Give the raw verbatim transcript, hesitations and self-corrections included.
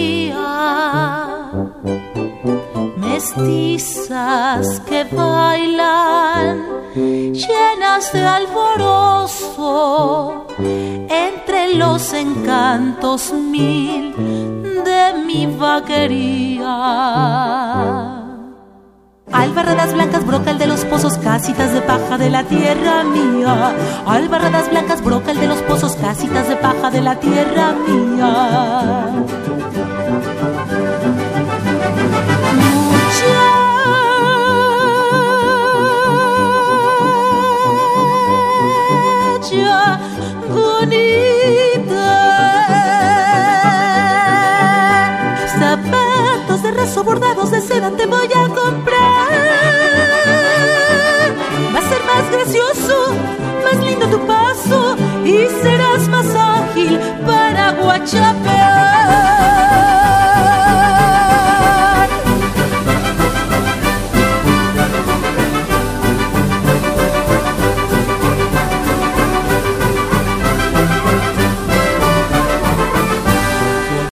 mestizas que bailan, llenas de alborozo, entre los encantos mil de mi vaquería. Albarradas blancas, brocal de los pozos, casitas de paja de la tierra mía. Albarradas blancas, brocal de los pozos, casitas de paja de la tierra mía. Muchacha bonita, zapatos de raso bordados de seda te voy a comprar. Va a ser más gracioso, más lindo tu paso y serás más ágil para guachapear.